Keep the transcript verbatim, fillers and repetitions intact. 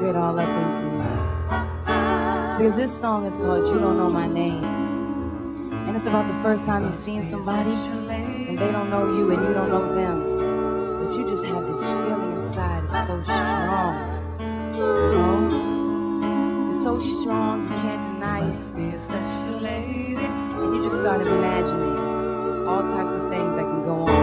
it all up into you. Because this song is called You Don't Know My Name. And it's about the first time you've seen somebody and they don't know you and you don't know them. But you just have this feeling inside. It's so strong. You know? It's so strong you can't deny it. And you just start imagining all types of things that can go on.